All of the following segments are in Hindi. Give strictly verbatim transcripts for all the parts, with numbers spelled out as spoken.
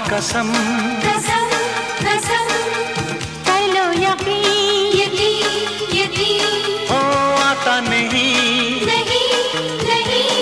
कसम कसम कसम कर लो यकीन यकीन यकीन ओ आता नहीं नहीं नहीं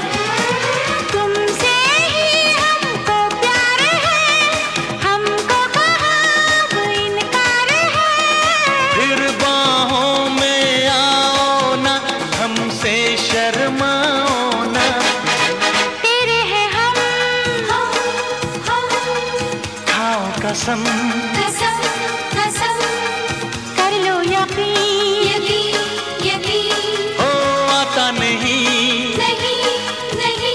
तुमसे ही हमको प्यार है हमको कहाँ इनकार है फिर बाहों में आओ ना हमसे शर्माओ ना तेरे हैं हम हम हम खाओ कसम कसम कसम कर लो यकीन यकीन यकीन ओ आता नहीं नहीं नहीं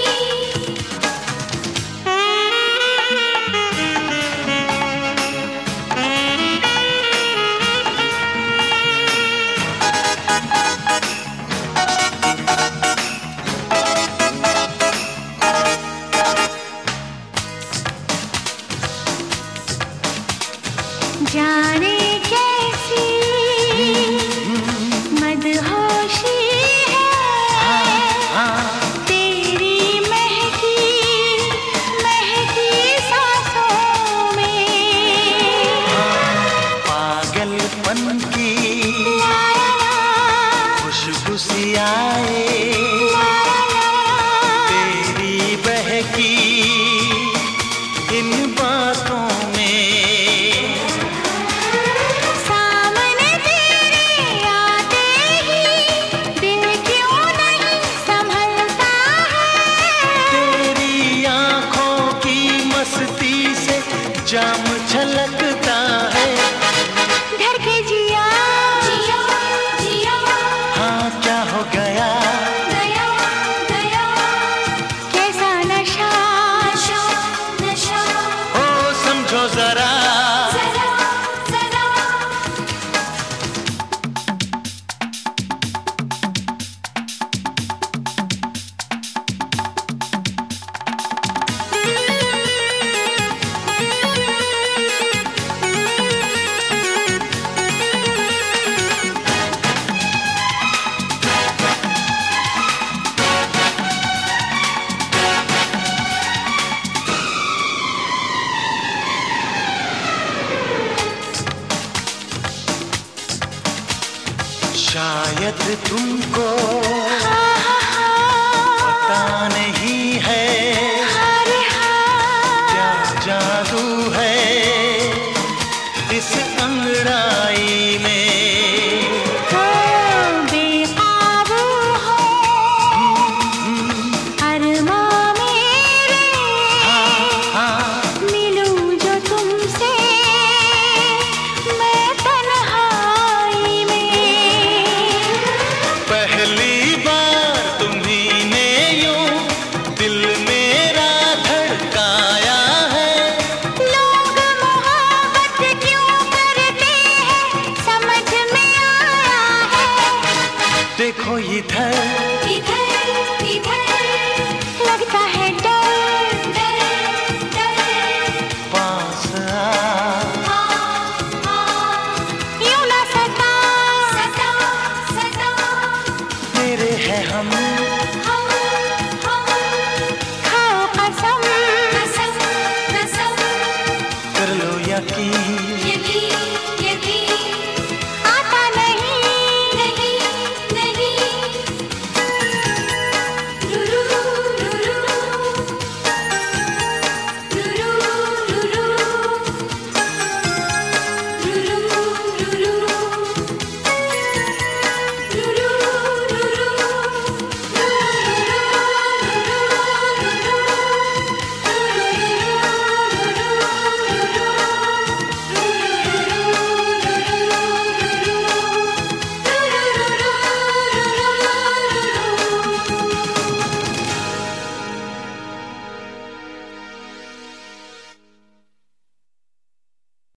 जाने कैसी मदहोशी है तेरी महकी महकी सांसों में पागलपन की खुशबू सी आए तेरी बहकी इन बातों सामने तेरे आते ही दिल क्यों नहीं संभलता है तेरी आँखों की मस्ती से जाम छलकता है घर के जिया जिया जिया हाँ क्या हो गया गया गया कैसा नशा नशा नशा ओ समझो जरा जरा जरा शायद तुमको